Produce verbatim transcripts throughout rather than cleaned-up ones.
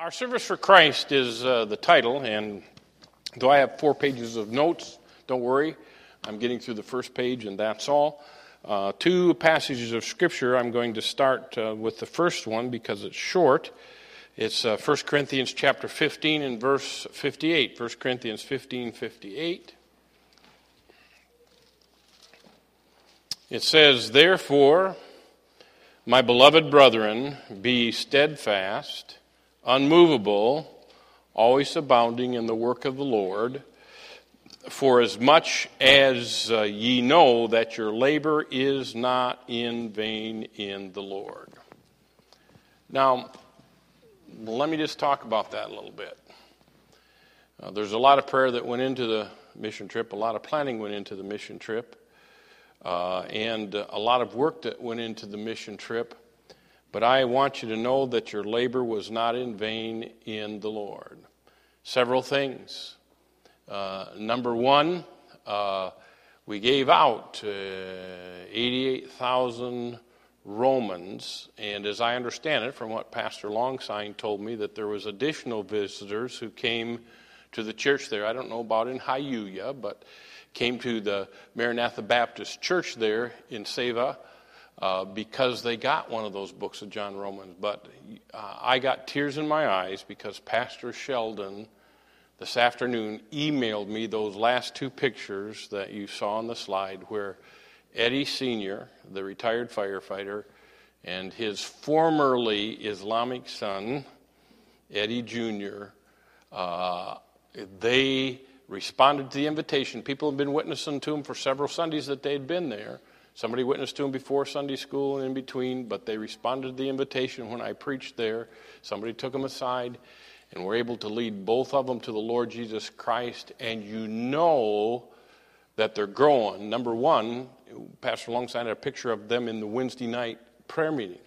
Our Service for Christ is uh, the title, and though I have four pages of notes, don't worry, I'm getting through the first page, and that's all. Uh, two passages of Scripture. I'm going to start uh, with the first one because it's short. It's uh, First Corinthians chapter fifteen and verse fifty-eight. First Corinthians fifteen, fifty-eight. It says, "Therefore, my beloved brethren, be steadfast, unmovable, always abounding in the work of the Lord, for as much as uh, ye know that your labor is not in vain in the Lord." Now, let me just talk about that a little bit. Uh, there's a lot of prayer that went into the mission trip, a lot of planning went into the mission trip, uh, and uh, a lot of work that went into the mission trip. But I want you to know that your labor was not in vain in the Lord. Several things. Uh, number one, uh, we gave out uh, eighty-eight thousand Romans, and as I understand it from what Pastor Longsign told me, that there was additional visitors who came to the church there. I don't know about in Hyuya, but came to the Maranatha Baptist Church there in Seva uh, because they got one of those books of John Romans. But uh, I got tears in my eyes because Pastor Sheldon this afternoon emailed me those last two pictures that you saw on the slide where Eddie Senior, the retired firefighter, and his formerly Islamic son, Eddie Junior, uh, they responded to the invitation. People have been witnessing to him for several Sundays that they'd been there. Somebody witnessed to him before Sunday school and in between, but they responded to the invitation when I preached there. Somebody took them aside and were able to lead both of them to the Lord Jesus Christ, and you know that they're growing. Number one, Pastor Longsign had a picture of them in the Wednesday night prayer meeting.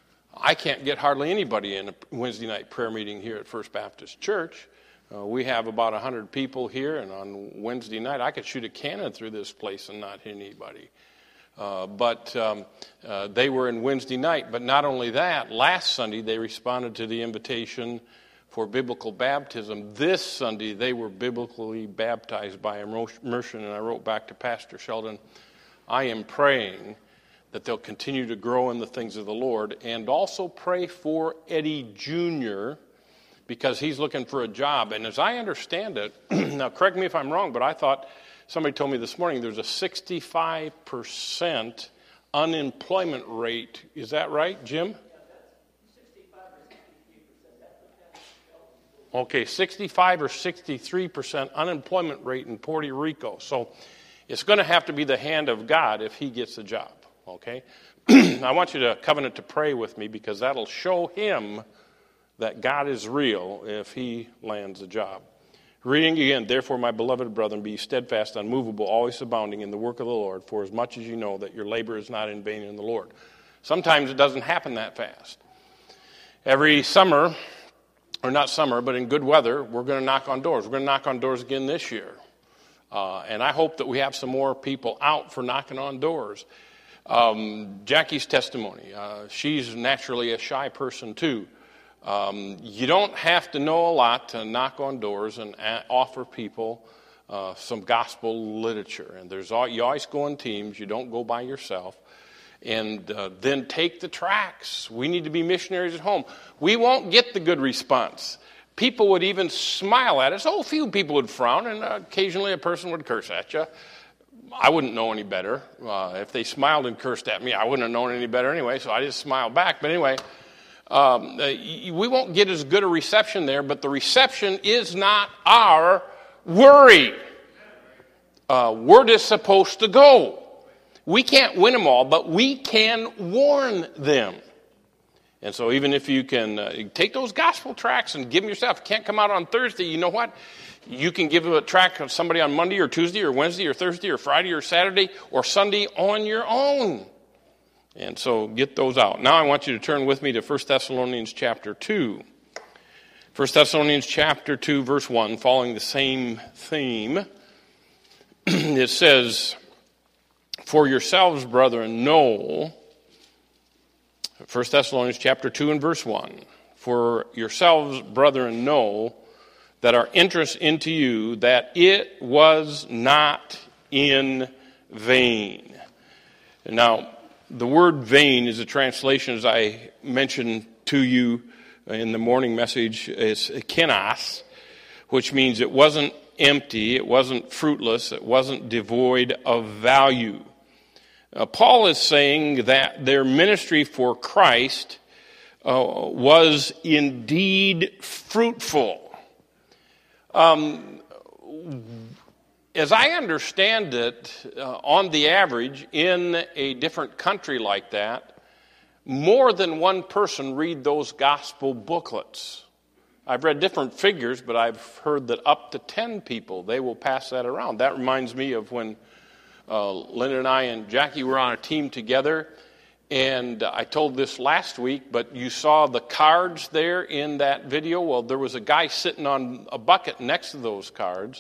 I can't get hardly anybody in a Wednesday night prayer meeting here at First Baptist Church. Uh, we have about one hundred people here, and on Wednesday night I could shoot a cannon through this place and not hit anybody. Uh, but um, uh, they were in Wednesday night. But not only that, last Sunday they responded to the invitation for biblical baptism. This Sunday, they were biblically baptized by immersion, and I wrote back to Pastor Sheldon, I am praying that they'll continue to grow in the things of the Lord, and also pray for Eddie Junior, because he's looking for a job. And as I understand it, now correct me if I'm wrong, but I thought, somebody told me this morning, there's a sixty-five percent unemployment rate. Is that right, Jim? Okay, sixty-five or sixty-three percent unemployment rate in Puerto Rico. So it's going to have to be the hand of God if he gets a job, okay? I want you to covenant to pray with me because that'll show him that God is real if he lands a job. Reading again, "Therefore, my beloved brethren, be steadfast, unmovable, always abounding in the work of the Lord, for as much as you know that your labor is not in vain in the Lord." Sometimes it doesn't happen that fast. Every summer, or not summer, but in good weather, we're going to knock on doors. We're going to knock on doors again this year. Uh, and I hope that we have some more people out for knocking on doors. Um, Jackie's testimony. Uh, she's naturally a shy person, too. Um, you don't have to know a lot to knock on doors and a- offer people uh, some gospel literature. And there's all, you always go in teams. You don't go by yourself. And uh, then take the tracts. We need to be missionaries at home. We won't get the good response. People would even smile at us. Oh, a few people would frown, and uh, occasionally a person would curse at you. I wouldn't know any better. Uh, if they smiled and cursed at me, I wouldn't have known any better anyway, so I just smiled back. But anyway, um, uh, we won't get as good a reception there, but the reception is not our worry. Uh, word is supposed to go. We can't win them all, but we can warn them. And so even if you can uh, take those gospel tracts and give them yourself, can't come out on Thursday, you know what? You can give them a tract of somebody on Monday or Tuesday or Wednesday or Thursday or Friday or Saturday or Sunday on your own. And so get those out. Now I want you to turn with me to First Thessalonians chapter two. First Thessalonians chapter two, verse one, following the same theme. It says, "For yourselves, brethren, know," First Thessalonians chapter two and verse one, for yourselves, brethren, know that our interest into you, that it was not in vain. Now, the word vain is a translation, as I mentioned to you in the morning message, is kenas, which means it wasn't empty, it wasn't fruitless, it wasn't devoid of value. Uh, Paul is saying that their ministry for Christ uh, was indeed fruitful. Um, as I understand it, uh, on the average, in a different country like that, more than one person read those gospel booklets. I've read different figures, but I've heard that up to ten people, they will pass that around. That reminds me of when uh, Linda and I and Jackie were on a team together, and I told this last week, but you saw the cards there in that video. Well, there was a guy sitting on a bucket next to those cards,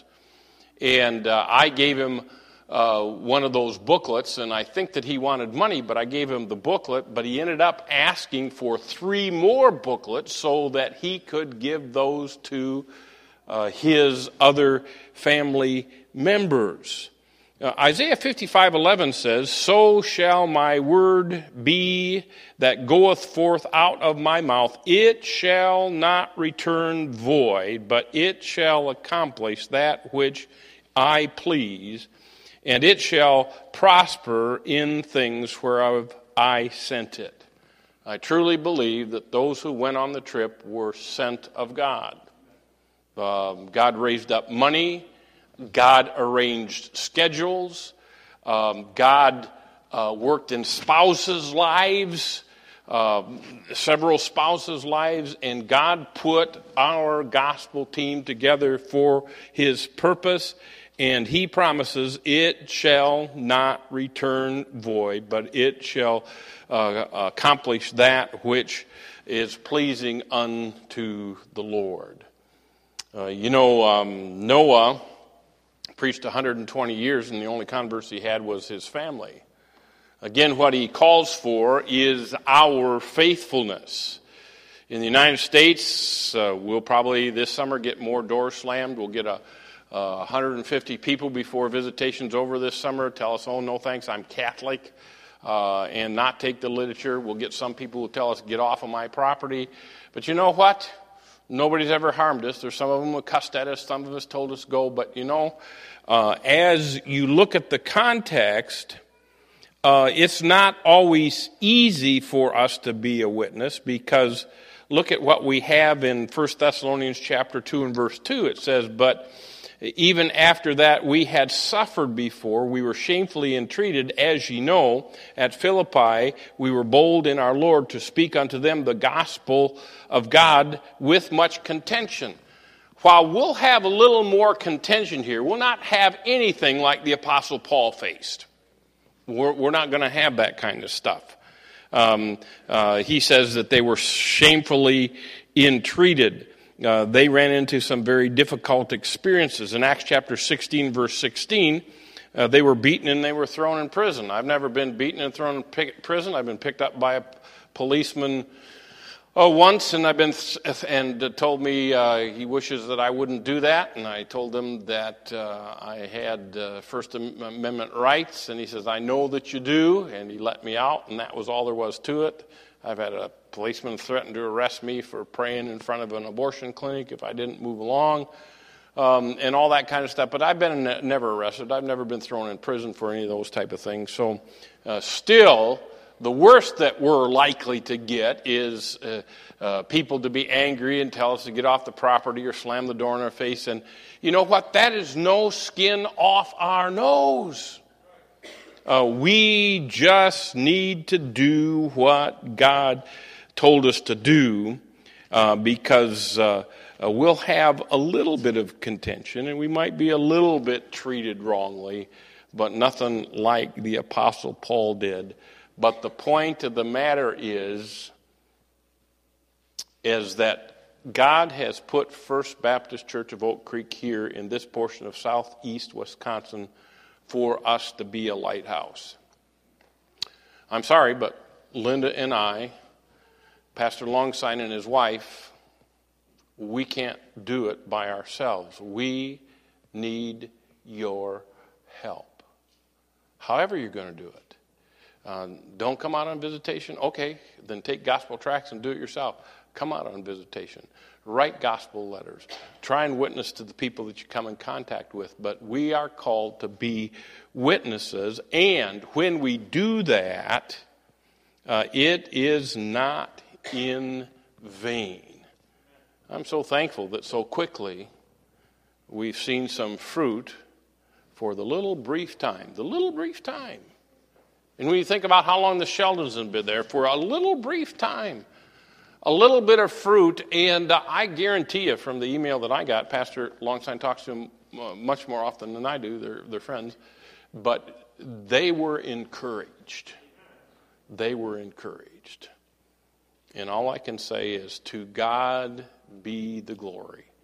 and uh, I gave him uh, one of those booklets, and I think that he wanted money, but I gave him the booklet, but he ended up asking for three more booklets so that he could give those to uh, his other family members. Uh, Isaiah fifty-five eleven says, "So shall my word be that goeth forth out of my mouth. It shall not return void, but it shall accomplish that which I please, and it shall prosper in things whereof I sent it." I truly believe that those who went on the trip were sent of God. Um, God raised up money. God arranged schedules. Um, God uh, worked in spouses' lives, uh, several spouses' lives, and God put our gospel team together for his purpose, and he promises it shall not return void, but it shall uh, accomplish that which is pleasing unto the Lord. Uh, you know, um, Noah preached one hundred twenty years, and the only converse he had was his family. Again, what he calls for is our faithfulness. In the United States, uh, we'll probably this summer get more doors slammed. We'll get a, a one hundred fifty people before visitation's over this summer tell us, "Oh, no thanks, I'm Catholic," uh, and not take the literature. We'll get some people who tell us, "Get off of my property." But you know what? Nobody's ever harmed us. There's some of them who cussed at us. Some of us told us go. But, you know, uh, as you look at the context, uh, it's not always easy for us to be a witness, because look at what we have in First Thessalonians chapter two and verse two. It says, "But even after that we had suffered before, we were shamefully entreated, as ye know, at Philippi we were bold in our Lord to speak unto them the gospel of God with much contention." While we'll have a little more contention here, we'll not have anything like the Apostle Paul faced. We're, we're not going to have that kind of stuff. Um, uh, he says that they were shamefully entreated. Uh, they ran into some very difficult experiences. In Acts chapter sixteen, verse sixteen, uh, they were beaten and they were thrown in prison. I've never been beaten and thrown in prison. I've been picked up by a policeman oh, once, and I've been th- and told me uh, he wishes that I wouldn't do that. And I told him that uh, I had uh, First Amendment rights, and he says, "I know that you do," and he let me out, and that was all there was to it. I've had a policeman threaten to arrest me for praying in front of an abortion clinic if I didn't move along, um, and all that kind of stuff. But I've been never arrested. I've never been thrown in prison for any of those type of things. So uh, still, the worst that we're likely to get is uh, uh, people to be angry and tell us to get off the property or slam the door in our face. And you know what? That is no skin off our nose. Uh, we just need to do what God told us to do, uh, because uh, uh, we'll have a little bit of contention and we might be a little bit treated wrongly, but nothing like the Apostle Paul did. But the point of the matter is, is that God has put First Baptist Church of Oak Creek here in this portion of southeast Wisconsin for us to be a lighthouse. I'm sorry, but Linda and I Pastor Longsign and his wife, we can't do it by ourselves. We need your help. However you're going to do it. Uh, don't come out on visitation. Okay, then take gospel tracts and do it yourself. Come out on visitation. Write gospel letters. Try and witness to the people that you come in contact with. But we are called to be witnesses. And when we do that, uh, it is not in vain. I'm so thankful that so quickly we've seen some fruit for the little brief time. The little brief time. And when you think about how long the Sheldons have been there, for a little brief time, a little bit of fruit, and uh, I guarantee you from the email that I got, Pastor Longsign talks to them uh, much more often than I do, they're, they're friends, but they were encouraged. They were encouraged. And all I can say is, to God be the glory.